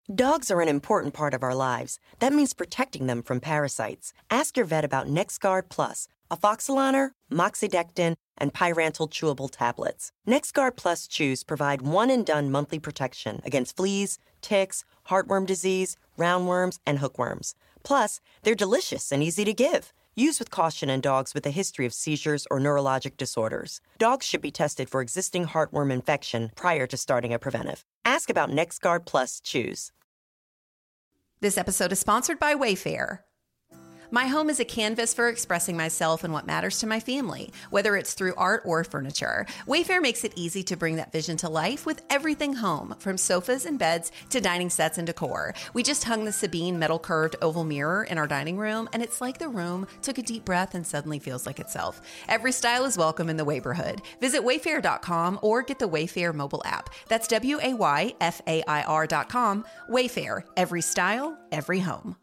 Dogs are an important part of our lives. That means protecting them from parasites. Ask your vet about NexGard Plus, Afoxolaner, Moxidectin, and Pyrantel chewable tablets. NexGard Plus chews provide one-and-done monthly protection against fleas, ticks, heartworm disease, roundworms, and hookworms. Plus, they're delicious and easy to give. Use with caution in dogs with a history of seizures or neurologic disorders. Dogs should be tested for existing heartworm infection prior to starting a preventive. Ask about NexGard Plus chews. This episode is sponsored by Wayfair. My home is a canvas for expressing myself and what matters to my family, whether it's through art or furniture. Wayfair makes it easy to bring that vision to life with everything home, from sofas and beds to dining sets and decor. We just hung the Sabine metal curved oval mirror in our dining room, and it's like the room took a deep breath and suddenly feels like itself. Every style is welcome in the Wayborhood. Visit wayfair.com or get the Wayfair mobile app. That's WAYFAIR.com. Wayfair, every style, every home.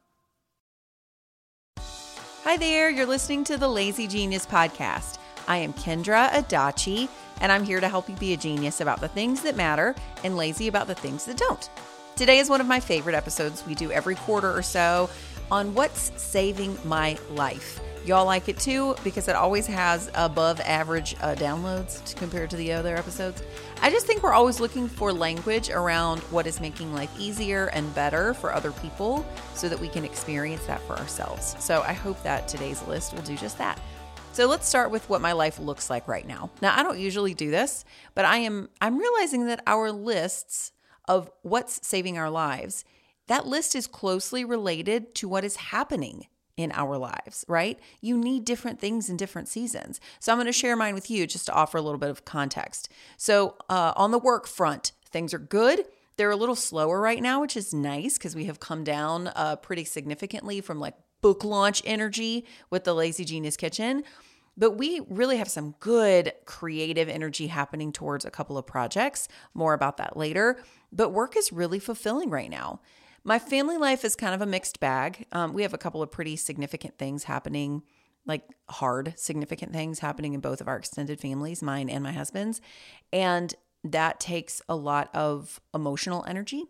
Hi there, you're listening to the Lazy Genius Podcast. I am Kendra Adachi, and I'm here to help you be a genius about the things that matter and lazy about the things that don't. Today is one of my favorite episodes we do every quarter or so on what's saving my life. Y'all like it too because it always has above average downloads compared to the other episodes. I just think we're always looking for language around what is making life easier and better for other people so that we can experience that for ourselves. So I hope that today's list will do just that. So let's start with what my life looks like right now. Now, I don't usually do this, but I'm realizing that our lists of what's saving our lives, that list is closely related to what is happening in our lives, right? You need different things in different seasons. So I'm going to share mine with you just to offer a little bit of context. So on the work front, things are good. They're a little slower right now, which is nice because we have come down pretty significantly from like book launch energy with the Lazy Genius Kitchen. But we really have some good creative energy happening towards a couple of projects. More about that later. But work is really fulfilling right now. My family life is kind of a mixed bag. We have a couple of pretty significant things happening, like hard, significant things happening in both of our extended families, mine and my husband's. And that takes a lot of emotional energy.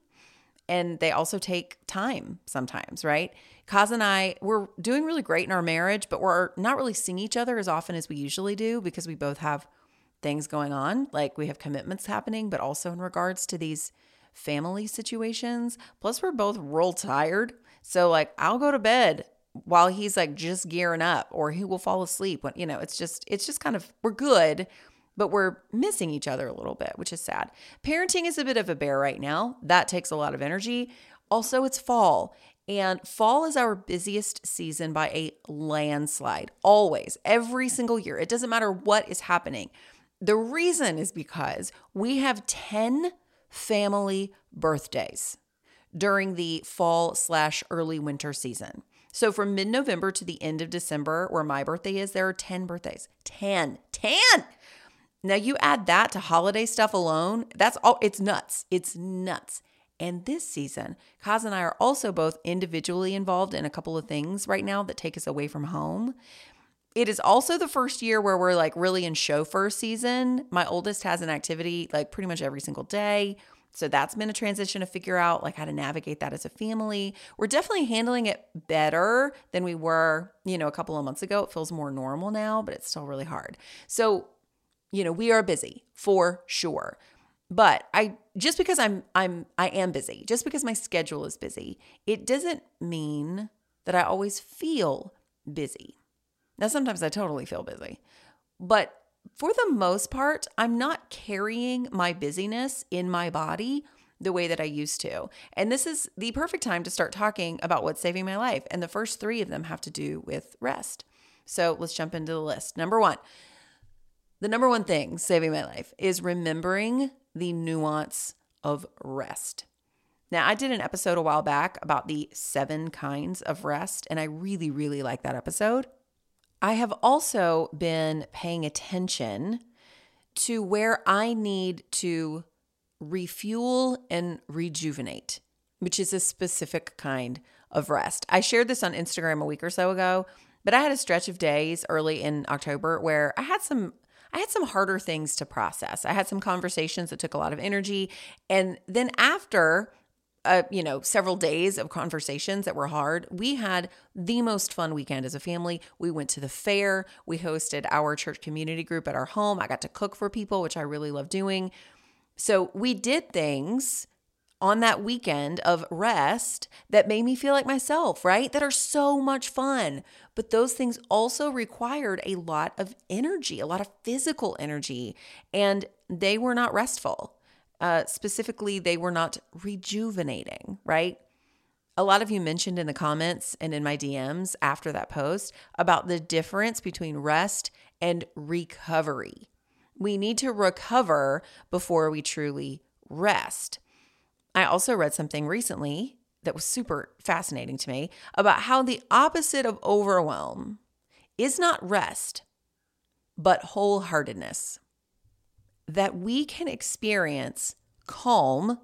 And they also take time sometimes, right? Kaz and I, we're doing really great in our marriage, but we're not really seeing each other as often as we usually do because we both have things going on. Like we have commitments happening, but also in regards to these family situations. Plus we're both real tired. So like I'll go to bed while he's like just gearing up, or he will fall asleep when, it's just kind of, we're good, but we're missing each other a little bit, which is sad. Parenting is a bit of a bear right now. That takes a lot of energy. Also, it's fall, and fall is our busiest season by a landslide. Always, every single year. It doesn't matter what is happening. The reason is because we have 10 family birthdays during the fall/early winter season. So from mid-November to the end of December, where my birthday is, there are 10 birthdays. 10. Now you add that to holiday stuff alone, that's all. It's nuts. It's nuts. And this season, Kaz and I are also both individually involved in a couple of things right now that take us away from home. It is also the first year where we're like really in chauffeur season. My oldest has an activity like pretty much every single day. So that's been a transition to figure out like how to navigate that as a family. We're definitely handling it better than we were, a couple of months ago. It feels more normal now, but it's still really hard. So, we are busy for sure. But just because I am busy, just because my schedule is busy, it doesn't mean that I always feel busy. Now, sometimes I totally feel busy, but for the most part, I'm not carrying my busyness in my body the way that I used to. And this is the perfect time to start talking about what's saving my life. And the first 3 of them have to do with rest. So let's jump into the list. Number 1, the number 1 thing saving my life is remembering the nuance of rest. Now, I did an episode a while back about the 7 kinds of rest, and I really, really like that episode. I have also been paying attention to where I need to refuel and rejuvenate, which is a specific kind of rest. I shared this on Instagram a week or so ago, but I had a stretch of days early in October where I had some harder things to process. I had some conversations that took a lot of energy. And then after several days of conversations that were hard, we had the most fun weekend as a family. We went to the fair. We hosted our church community group at our home. I got to cook for people, which I really love doing. So we did things on that weekend of rest that made me feel like myself, right? That are so much fun. But those things also required a lot of energy, a lot of physical energy, and they were not restful. Specifically, they were not rejuvenating, right? A lot of you mentioned in the comments and in my DMs after that post about the difference between rest and recovery. We need to recover before we truly rest. I also read something recently that was super fascinating to me about how the opposite of overwhelm is not rest, but wholeheartedness. That we can experience calm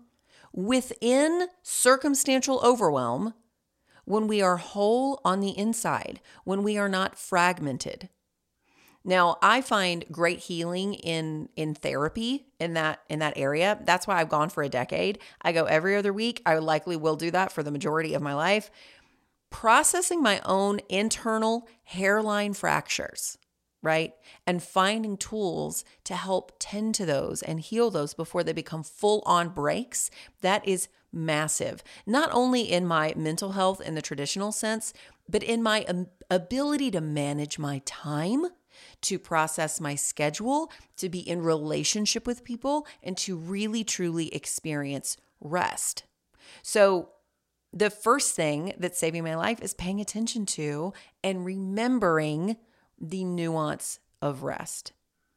within circumstantial overwhelm when we are whole on the inside, when we are not fragmented. Now, I find great healing in therapy in that area. That's why I've gone for a decade. I go every other week. I likely will do that for the majority of my life. Processing my own internal hairline fractures, right? And finding tools to help tend to those and heal those before they become full-on breaks. That is massive. Not only in my mental health in the traditional sense, but in my ability to manage my time, to process my schedule, to be in relationship with people, and to really, truly experience rest. So the first thing that's saving my life is paying attention to and remembering the nuance of rest.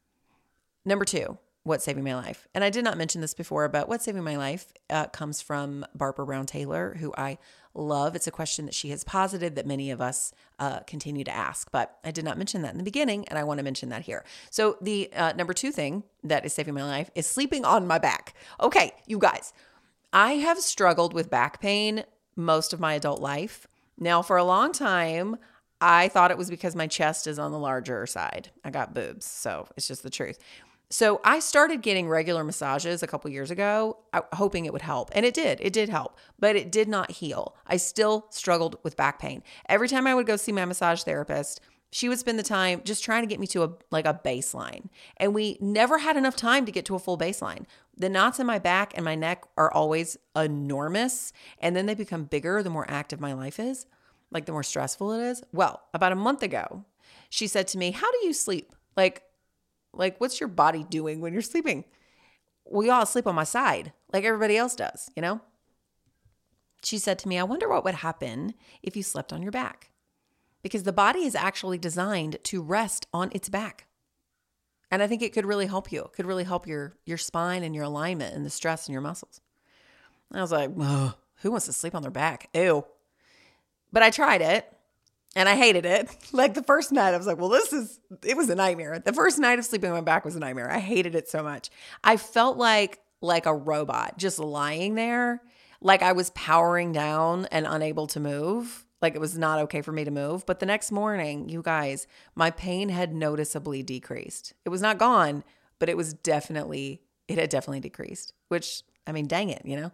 Number 2, what's saving my life? And I did not mention this before, but what's saving my life comes from Barbara Brown Taylor, who I love. It's a question that she has posited that many of us continue to ask, but I did not mention that in the beginning, and I want to mention that here. So the number 2 thing that is saving my life is sleeping on my back. Okay, you guys, I have struggled with back pain most of my adult life. Now, for a long time, I thought it was because my chest is on the larger side. I got boobs, so it's just the truth. So I started getting regular massages a couple years ago, hoping it would help. And it did. It did help, but it did not heal. I still struggled with back pain. Every time I would go see my massage therapist, she would spend the time just trying to get me to a baseline. And we never had enough time to get to a full baseline. The knots in my back and my neck are always enormous. And then they become bigger the more active my life is, like the more stressful it is. Well, about a month ago, she said to me, "How do you sleep? Like, what's your body doing when you're sleeping?" We all sleep on my side like everybody else does, you know? She said to me, "I wonder what would happen if you slept on your back." Because the body is actually designed to rest on its back. And I think it could really help you. It could really help your spine and your alignment and the stress in your muscles. And I was like, "Ugh, who wants to sleep on their back? Ew." But I tried it. And I hated it. Like the first night, I was like, well, it was a nightmare. The first night of sleeping on my back was a nightmare. I hated it so much. I felt like a robot just lying there, like I was powering down and unable to move. Like it was not okay for me to move. But the next morning, you guys, my pain had noticeably decreased. It was not gone, but it had definitely decreased, which, I mean, dang it, you know?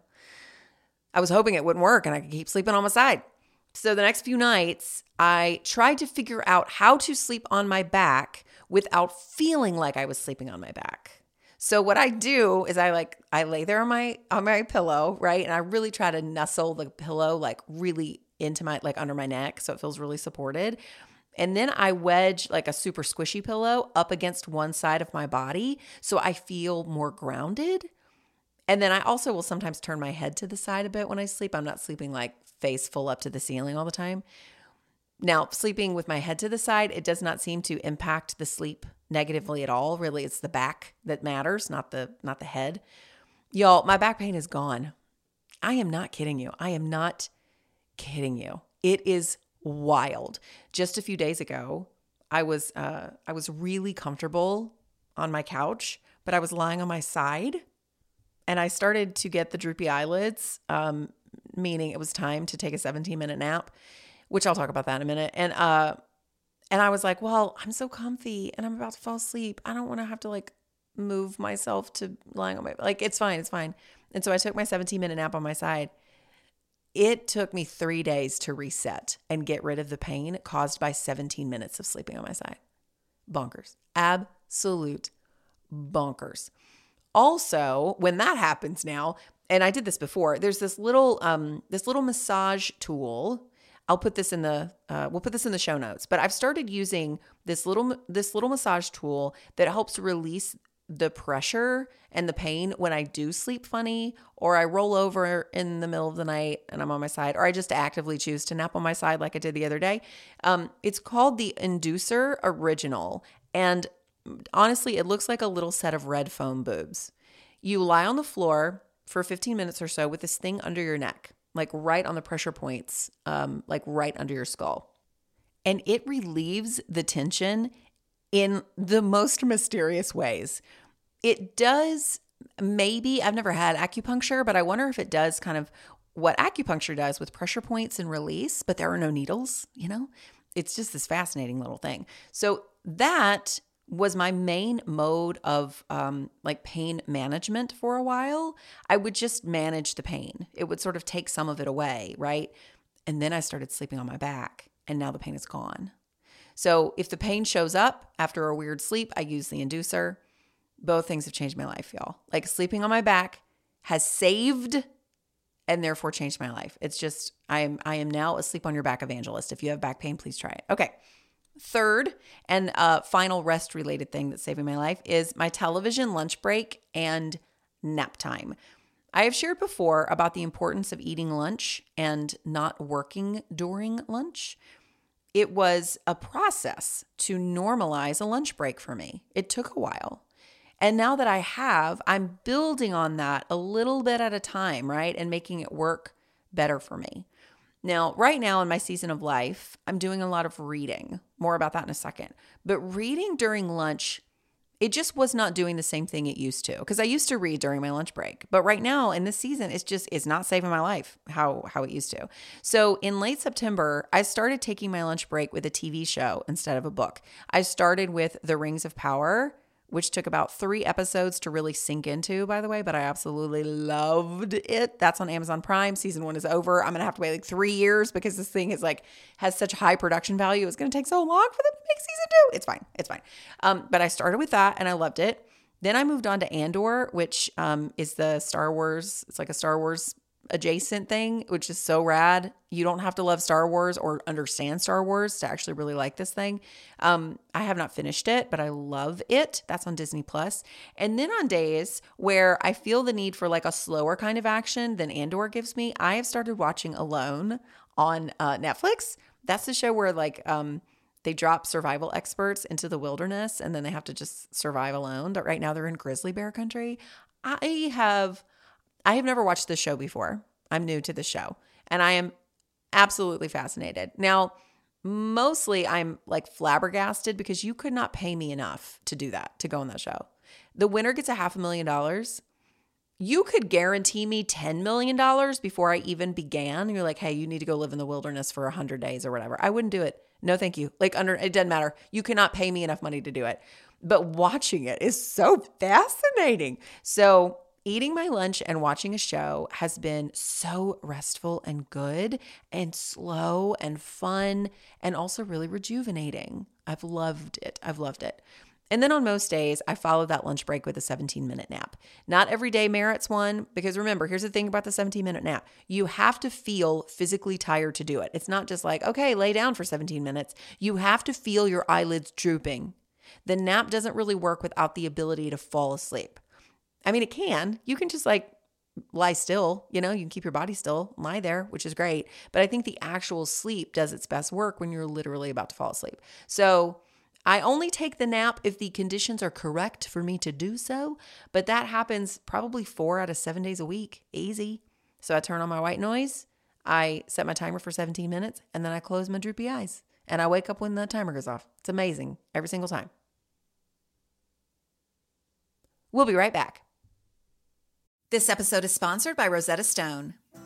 I was hoping it wouldn't work and I could keep sleeping on my side. So the next few nights, I tried to figure out how to sleep on my back without feeling like I was sleeping on my back. So what I do is I lay there on my pillow, right? And I really try to nestle the pillow like really into my, like under my neck so it feels really supported. And then I wedge like a super squishy pillow up against one side of my body so I feel more grounded. And then I also will sometimes turn my head to the side a bit when I sleep. I'm not sleeping like face full up to the ceiling all the time. Now, sleeping with my head to the side, it does not seem to impact the sleep negatively at all. Really, it's the back that matters, not the head. Y'all, my back pain is gone. I am not kidding you. I am not kidding you. It is wild. Just a few days ago, I was really comfortable on my couch, but I was lying on my side and I started to get the droopy eyelids, meaning it was time to take a 17-minute nap, which I'll talk about that in a minute. And I was like, well, I'm so comfy and I'm about to fall asleep. I don't want to have to like move myself to lying on my, like, it's fine. And so I took my 17-minute nap on my side. It took me 3 days to reset and get rid of the pain caused by 17 minutes of sleeping on my side. Bonkers. Absolute bonkers. Also, when that happens now, and I did this before, there's this little massage tool. I'll put this in the we'll put this in the show notes. But I've started using this little massage tool that helps release the pressure and the pain when I do sleep funny, or I roll over in the middle of the night and I'm on my side, or I just actively choose to nap on my side like I did the other day. It's called the Inducer Original. And honestly, it looks like a little set of red foam boobs. You lie on the floor for 15 minutes or so with this thing under your neck, like right on the pressure points, like right under your skull. And it relieves the tension in the most mysterious ways. It does, maybe, I've never had acupuncture, but I wonder if it does kind of what acupuncture does with pressure points and release, but there are no needles, It's just this fascinating little thing. So that was my main mode of like pain management for a while. I would just manage the pain. It would sort of take some of it away, right? And then I started sleeping on my back, and now the pain is gone. So if the pain shows up after a weird sleep, I use the Inducer. Both things have changed my life, y'all. Like sleeping on my back has saved and therefore changed my life. It's just, I am now a sleep on your back evangelist. If you have back pain, please try it. Okay. Third and final rest related thing that's saving my life is my television lunch break and nap time. I have shared before about the importance of eating lunch and not working during lunch. It was a process to normalize a lunch break for me. It took a while. And now that I'm building on that a little bit at a time, right? And making it work better for me. Now, right now in my season of life, I'm doing a lot of reading. More about that in a second. But reading during lunch, it just was not doing the same thing it used to. Because I used to read during my lunch break. But right now in this season, it's not saving my life how it used to. So in late September, I started taking my lunch break with a TV show instead of a book. I started with The Rings of Power, which took about 3 episodes to really sink into, by the way, but I absolutely loved it. That's on Amazon Prime. Season 1 is over. I'm going to have to wait like 3 years because this thing has such high production value. It's going to take so long for them to make season 2. It's fine. But I started with that and I loved it. Then I moved on to Andor, which is the Star Wars. It's like a Star Wars adjacent thing, which is so rad. You don't have to love Star Wars or understand Star Wars to actually really like this thing. I have not finished it, but I love it. That's on Disney Plus. And then on days where I feel the need for like a slower kind of action than Andor gives me, I have started watching Alone on Netflix. That's the show where they drop survival experts into the wilderness and then they have to just survive alone. But right now they're in grizzly bear country. I have never watched this show before. I'm new to the show and I am absolutely fascinated. Now, mostly I'm like flabbergasted because you could not pay me enough to do that, to go on that show. The winner gets $500,000. You could guarantee me $10 million before I even began. You're like, hey, you need to go live in the wilderness for 100 days or whatever. I wouldn't do it. No, thank you. It doesn't matter. You cannot pay me enough money to do it. But watching it is so fascinating. So eating my lunch and watching a show has been so restful and good and slow and fun and also really rejuvenating. I've loved it. And then on most days, I follow that lunch break with a 17-minute nap. Not every day merits one because remember, here's the thing about the 17-minute nap. You have to feel physically tired to do it. It's not just like, okay, lay down for 17 minutes. You have to feel your eyelids drooping. The nap doesn't really work without the ability to fall asleep. I mean, it can. You can just lie still, you can keep your body still, lie there, which is great. But I think the actual sleep does its best work when you're literally about to fall asleep. So I only take the nap if the conditions are correct for me to do so. But that happens probably 4 out of 7 days a week. Easy. So I turn on my white noise. I set my timer for 17 minutes and then I close my droopy eyes and I wake up when the timer goes off. It's amazing every single time. We'll be right back. This episode is sponsored by Rosetta Stone.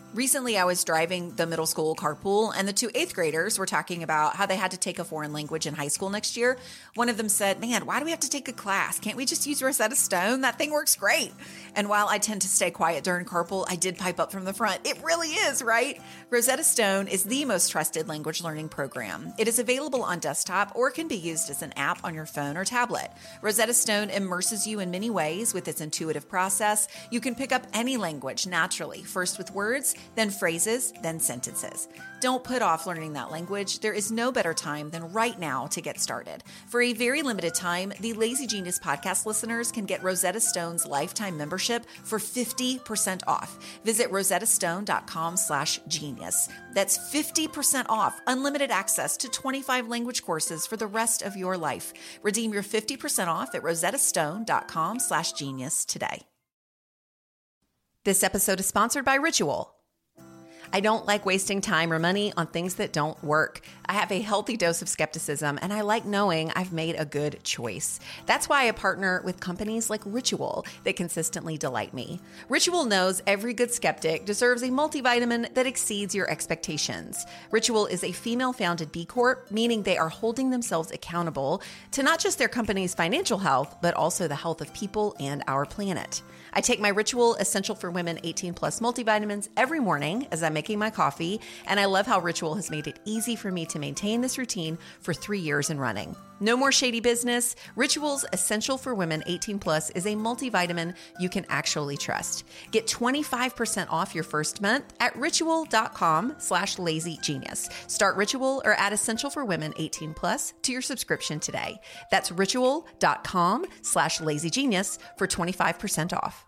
Recently, I was driving the middle school carpool, and the two 8th graders were talking about how they had to take a foreign language in high school next year. One of them said, "Man, why do we have to take a class? Can't we just use Rosetta Stone? That thing works great." And while I tend to stay quiet during carpool, I did pipe up from the front. It really is, right? Rosetta Stone is the most trusted language learning program. It is available on desktop or can be used as an app on your phone or tablet. Rosetta Stone immerses you in many ways with its intuitive process. You can pick up any language naturally, first with words, then phrases, then sentences. Don't put off learning that language. There is no better time than right now to get started. For a very limited time, the Lazy Genius podcast listeners can get Rosetta Stone's lifetime membership for 50% off. Visit rosettastone.com/genius. That's 50% off, unlimited access to 25 language courses for the rest of your life. Redeem your 50% off at rosettastone.com/genius today. This episode is sponsored by Ritual. I don't like wasting time or money on things that don't work. I have a healthy dose of skepticism, and I like knowing I've made a good choice. That's why I partner with companies like Ritual that consistently delight me. Ritual knows every good skeptic deserves a multivitamin that exceeds your expectations. Ritual is a female-founded B Corp, meaning they are holding themselves accountable to not just their company's financial health, but also the health of people and our planet. I take my Ritual Essential for Women 18 Plus multivitamins every morning as I'm making my coffee, and I love how Ritual has made it easy for me to maintain this routine for 3 years in running. No more shady business. Ritual's Essential for Women 18 Plus is a multivitamin you can actually trust. Get 25% off your first month at ritual.com/lazygenius. Start Ritual or add Essential for Women 18 Plus to your subscription today. That's ritual.com/lazygenius for 25% off.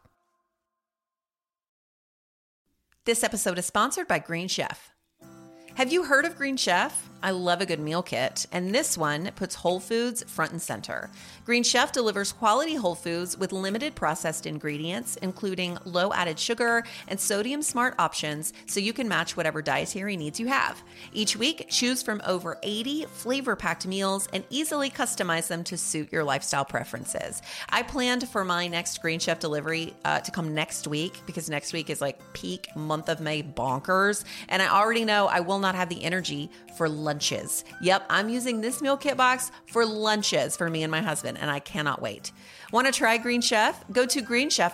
This episode is sponsored by Green Chef. Have you heard of Green Chef? I love a good meal kit, and this one puts whole foods front and center. Green Chef delivers quality whole foods with limited processed ingredients, including low added sugar and sodium smart options, so you can match whatever dietary needs you have. Each week, choose from over 80 flavor-packed meals and easily customize them to suit your lifestyle preferences. I planned for my next Green Chef delivery to come next week, because next week is like peak month of May bonkers, and I already know I will not have the energy for lunches. Yep, I'm using this meal kit box for lunches for me and my husband, and I cannot wait. Want to try Green Chef? Go to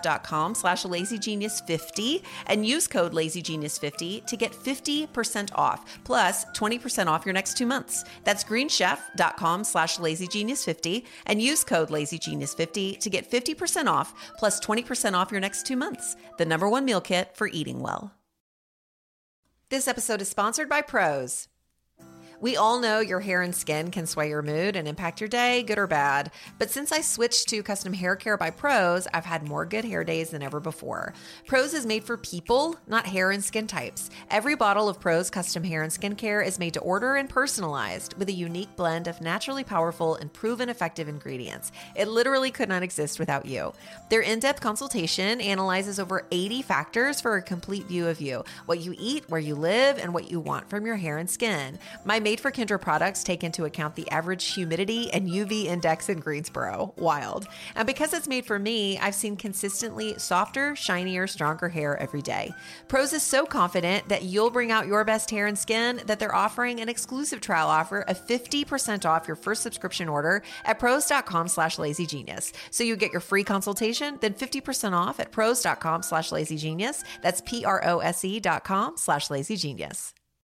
greenchef.com/lazygenius50 and use code lazygenius50 to get 50% off, plus 20% off your next 2 months. That's greenchef.com/lazygenius50 and use code lazygenius50 to get 50% off, plus 20% off your next 2 months. The #1 meal kit for eating well. This episode is sponsored by Prose. We all know your hair and skin can sway your mood and impact your day, good or bad. But since I switched to custom hair care by Prose, I've had more good hair days than ever before. Prose is made for people, not hair and skin types. Every bottle of Prose custom hair and skin care is made to order and personalized with a unique blend of naturally powerful and proven effective ingredients. It literally could not exist without you. Their in-depth consultation analyzes over 80 factors for a complete view of you, what you eat, where you live, and what you want from your hair and skin. My Made for Kendra products take into account the average humidity and UV index in Greensboro. Wild. And because it's made for me, I've seen consistently softer, shinier, stronger hair every day. Prose is so confident that you'll bring out your best hair and skin that they're offering an exclusive trial offer of 50% off your first subscription order at prose.com/lazygenius. So you get your free consultation, then 50% off at prose.com/lazygenius. That's prose.com/lazygenius.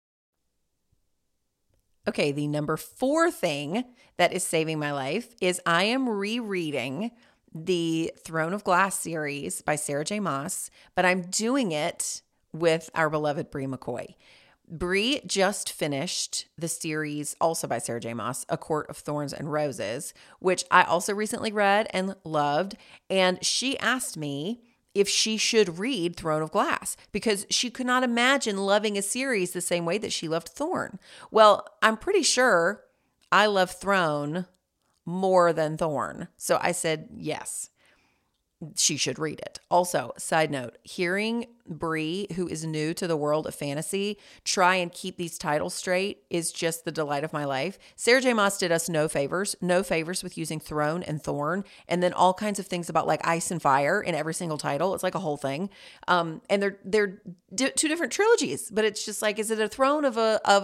Okay, the #4 thing that is saving my life is I am rereading the Throne of Glass series by Sarah J. Maas, but I'm doing it with our beloved Brie McCoy. Brie just finished the series, also by Sarah J. Maas, A Court of Thorns and Roses, which I also recently read and loved, and she asked me if she should read Throne of Glass because she could not imagine loving a series the same way that she loved Thorn. Well, I'm pretty sure I love Throne more than Thorn. So I said yes. she should read it. Also, side note, hearing Bree, who is new to the world of fantasy, try and keep these titles straight is just the delight of my life. Sarah J. Maas did us no favors with using throne and thorn, and then all kinds of things about like ice and fire in every single title. It's like a whole thing. And they're two different trilogies, but it's just like, is it a throne of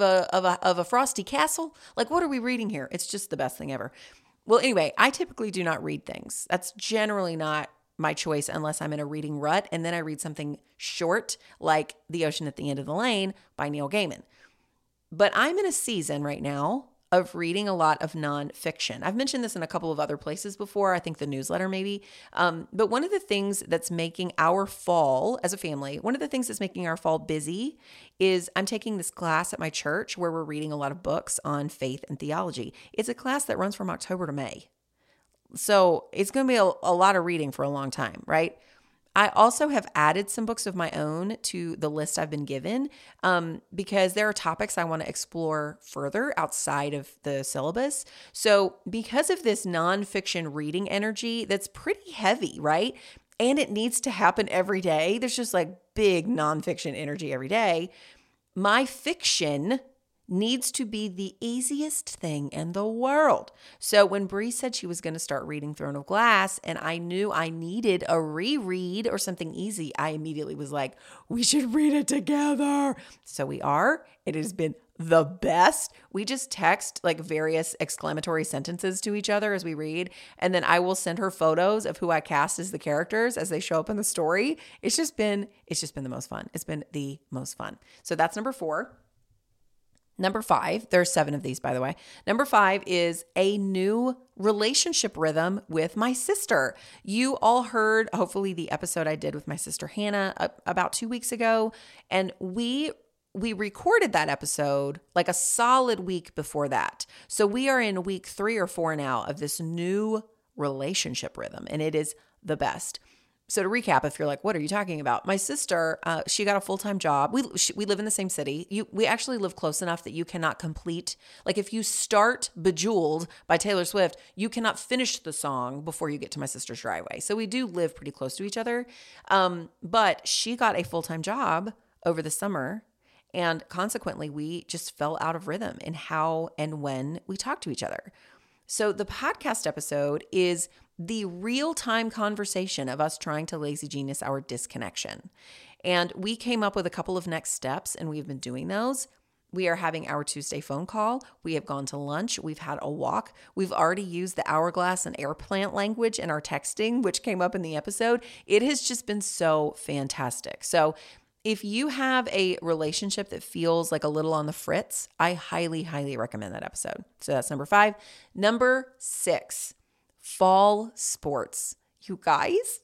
a frosty castle? Like, what are we reading here? It's just the best thing ever. Well, anyway, I typically do not read things. That's generally not my choice unless I'm in a reading rut, and then I read something short like The Ocean at the End of the Lane by Neil Gaiman. But I'm in a season right now of reading a lot of nonfiction. I've mentioned this in a couple of other places before, I think the newsletter maybe. But one of the things that's making our fall as a family, one of the things that's making our fall busy is I'm taking this class at my church where we're reading a lot of books on faith and theology. It's a class that runs from October to May. So it's going to be a lot of reading for a long time, right? I also have added some books of my own to the list I've been given because there are topics I want to explore further outside of the syllabus. So because of this nonfiction reading energy that's pretty heavy, right? And it needs to happen every day. There's just like big nonfiction energy every day. My fiction needs to be the easiest thing in the world. So when Bree said she was going to start reading Throne of Glass and I knew I needed a reread or something easy, I immediately was like, we should read it together. So we are. It has been the best. We just text like various exclamatory sentences to each other as we read. And then I will send her photos of who I cast as the characters as they show up in the story. It's just been the most fun. It's been the most fun. So that's number 4. Number 5, there's 7 of these, by the way. Number 5 is a new relationship rhythm with my sister. You all heard, hopefully, the episode I did with my sister Hannah about 2 weeks ago. And we recorded that episode like a solid week before that. So we are in week 3 or 4 now of this new relationship rhythm, and it is the best. So to recap, if you're like, what are you talking about? My sister, she got a full-time job. We live in the same city. We actually live close enough that you cannot complete. Like if you start Bejeweled by Taylor Swift, you cannot finish the song before you get to my sister's driveway. So we do live pretty close to each other. But she got a full-time job over the summer. And consequently, we just fell out of rhythm in how and when we talk to each other. So the podcast episode is the real-time conversation of us trying to lazy genius our disconnection. And we came up with a couple of next steps, and we've been doing those. We are having our Tuesday phone call. We have gone to lunch. We've had a walk. We've already used the hourglass and air plant language in our texting, which came up in the episode. It has just been so fantastic. So if you have a relationship that feels like a little on the fritz, I highly, highly recommend that episode. So that's number 5. Number 6, fall sports. You guys,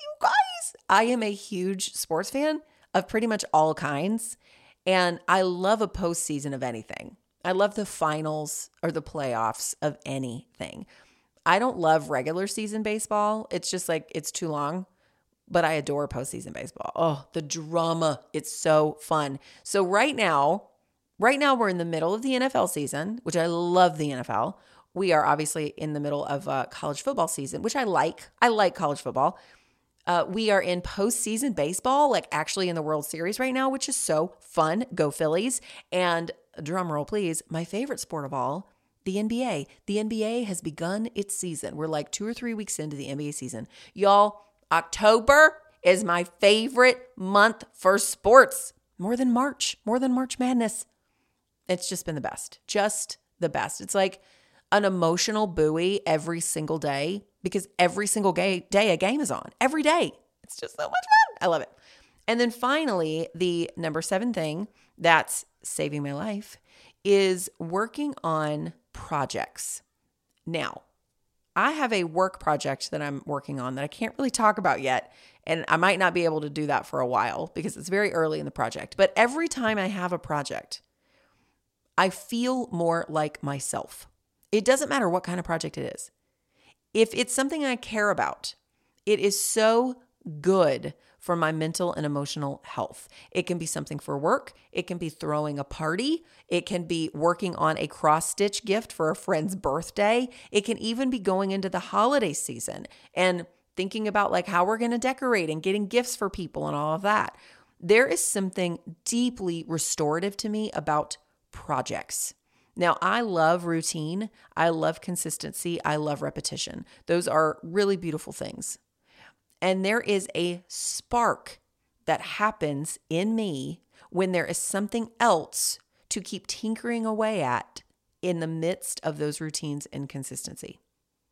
I am a huge sports fan of pretty much all kinds. And I love a postseason of anything. I love the finals or the playoffs of anything. I don't love regular season baseball. It's just like, it's too long. But I adore postseason baseball. Oh, the drama. It's so fun. So right now we're in the middle of the NFL season, which I love the NFL. We are obviously in the middle of college football season, which I like. I like college football. We are in postseason baseball, like actually in the World Series right now, which is so fun. Go Phillies. And drum roll, please, my favorite sport of all, the NBA. The NBA has begun its season. We're like 2 or 3 weeks into the NBA season. Y'all, October is my favorite month for sports. More than March Madness. It's just been the best. Just the best. It's like an emotional buoy every single day because every single day a game is on. Every day. It's just so much fun. I love it. And then finally, the number 7 thing that's saving my life is working on projects. Now, I have a work project that I'm working on that I can't really talk about yet, and I might not be able to do that for a while because it's very early in the project. But every time I have a project, I feel more like myself. It doesn't matter what kind of project it is. If it's something I care about, it is so good for my mental and emotional health. It can be something for work. It can be throwing a party. It can be working on a cross-stitch gift for a friend's birthday. It can even be going into the holiday season and thinking about like how we're going to decorate and getting gifts for people and all of that. There is something deeply restorative to me about projects. Now, I love routine. I love consistency. I love repetition. Those are really beautiful things. And there is a spark that happens in me when there is something else to keep tinkering away at in the midst of those routines and consistency.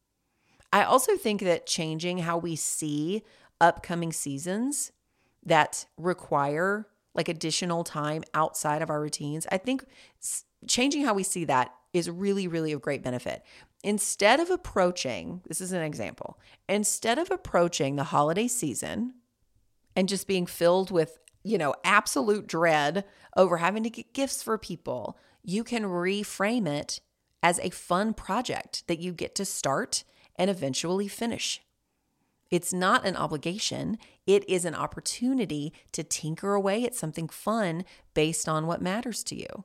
I also think that changing how we see upcoming seasons that require like additional time outside of our routines, I think changing how we see that is really, really of great benefit. Instead of approaching, this is an example, instead of approaching the holiday season and just being filled with, absolute dread over having to get gifts for people, you can reframe it as a fun project that you get to start and eventually finish. It's not an obligation. It is an opportunity to tinker away at something fun based on what matters to you.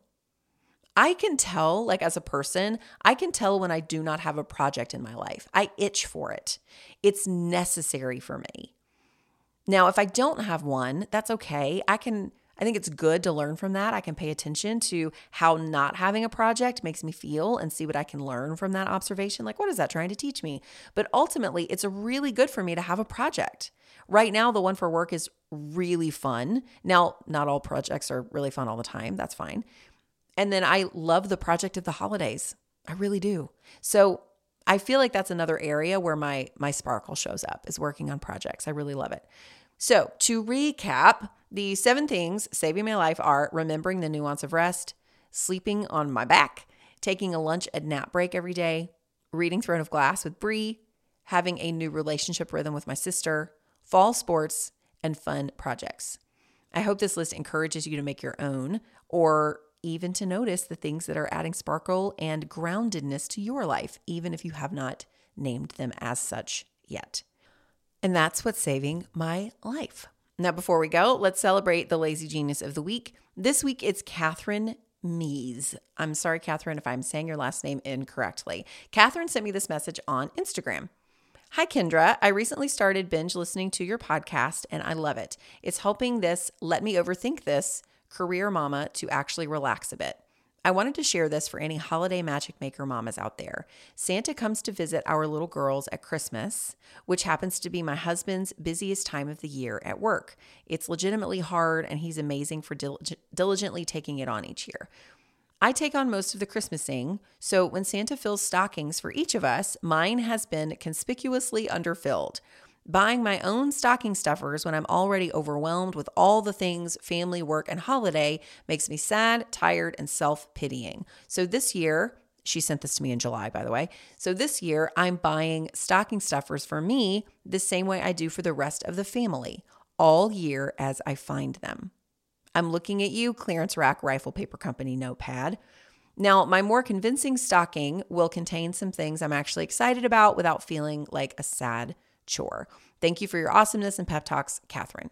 I can tell, like as a person, I can tell when I do not have a project in my life. I itch for it. It's necessary for me. Now, if I don't have one, that's okay. I think it's good to learn from that. I can pay attention to how not having a project makes me feel and see what I can learn from that observation. Like, what is that trying to teach me? But ultimately, it's really good for me to have a project. Right now, the one for work is really fun. Now, not all projects are really fun all the time. That's fine. And then I love the project of the holidays. I really do. So I feel like that's another area where my sparkle shows up, is working on projects. I really love it. So to recap, the 7 things saving my life are remembering the nuance of rest, sleeping on my back, taking a lunch and nap break every day, reading Throne of Glass with Bree, having a new relationship rhythm with my sister, fall sports, and fun projects. I hope this list encourages you to make your own, or even to notice the things that are adding sparkle and groundedness to your life, even if you have not named them as such yet. And that's what's saving my life. Now, before we go, let's celebrate the Lazy Genius of the week. This week, it's Catherine Mees. I'm sorry, Catherine, if I'm saying your last name incorrectly. Catherine sent me this message on Instagram. Hi, Kendra. I recently started binge listening to your podcast, and I love it. It's helping this Let Me Overthink This career mama to actually relax a bit. I wanted to share this for any holiday magic maker mamas out there. Santa comes to visit our little girls at Christmas, which happens to be my husband's busiest time of the year at work. It's legitimately hard, and he's amazing for diligently taking it on each year. I take on most of the Christmasing, so when Santa fills stockings for each of us, mine has been conspicuously underfilled. Buying my own stocking stuffers when I'm already overwhelmed with all the things family, work, and holiday makes me sad, tired, and self-pitying. So this year, she sent this to me in July, by the way. So this year, I'm buying stocking stuffers for me the same way I do for the rest of the family, all year as I find them. I'm looking at you, Clearance Rack Rifle Paper Company notepad. Now, my more convincing stocking will contain some things I'm actually excited about without feeling like a sad chore. Thank you for your awesomeness and pep talks, Catherine.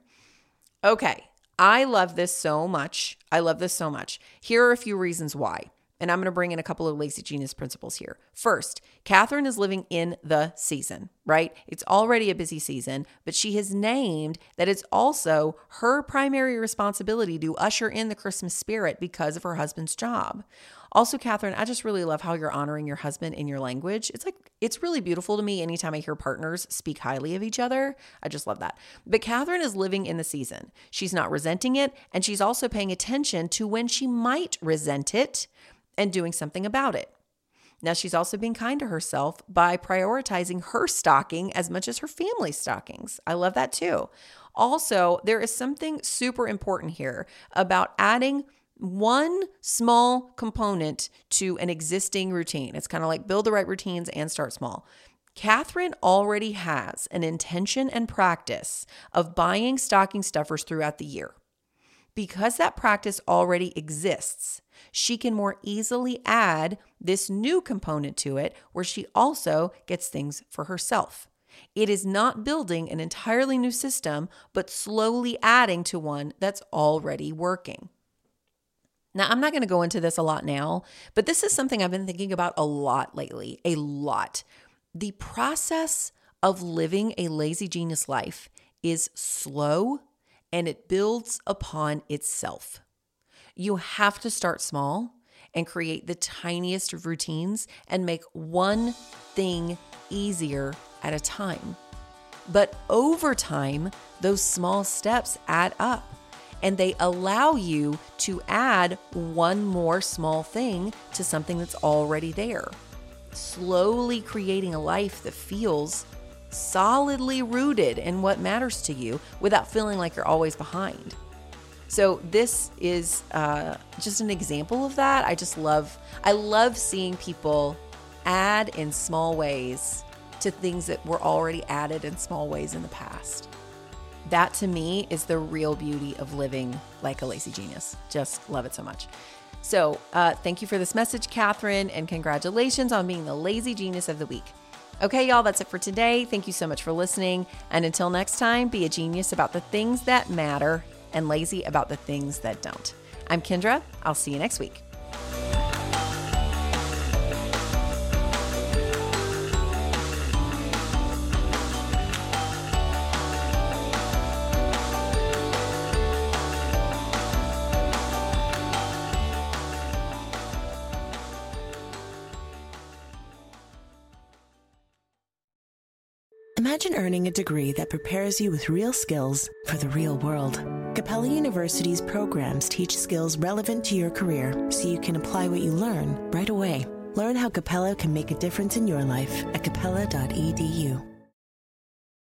Okay, I love this so much. Here are a few reasons why. And I'm going to bring in a couple of Lazy Genius principles here. First, Catherine is living in the season, right? It's already a busy season, but she has named that it's also her primary responsibility to usher in the Christmas spirit because of her husband's job. Also, Catherine, I just really love how you're honoring your husband in your language. It's really beautiful to me anytime I hear partners speak highly of each other. I just love that. But Catherine is living in the season. She's not resenting it, and she's also paying attention to when she might resent it and doing something about it. Now, she's also being kind to herself by prioritizing her stocking as much as her family's stockings. I love that too. Also, there is something super important here about adding one small component to an existing routine. It's kind of like build the right routines and start small. Catherine already has an intention and practice of buying stocking stuffers throughout the year. Because that practice already exists, she can more easily add this new component to it where she also gets things for herself. It is not building an entirely new system, but slowly adding to one that's already working. Now, I'm not going to go into this a lot now, but this is something I've been thinking about a lot lately, a lot. The process of living a lazy genius life is slow and it builds upon itself. You have to start small and create the tiniest of routines and make one thing easier at a time. But over time, those small steps add up and they allow you to add one more small thing to something that's already there, slowly creating a life that feels solidly rooted in what matters to you without feeling like you're always behind. So this is just an example of that. I love seeing people add in small ways to things that were already added in small ways in the past. That to me is the real beauty of living like a lazy genius. Just love it so much. So thank you for this message, Catherine, and congratulations on being the Lazy Genius of the Week. Okay, y'all, that's it for today. Thank you so much for listening. And until next time, be a genius about the things that matter and lazy about the things that don't. I'm Kendra. I'll see you next week. Imagine earning a degree that prepares you with real skills for the real world. Capella University's programs teach skills relevant to your career so you can apply what you learn right away. Learn how Capella can make a difference in your life at capella.edu.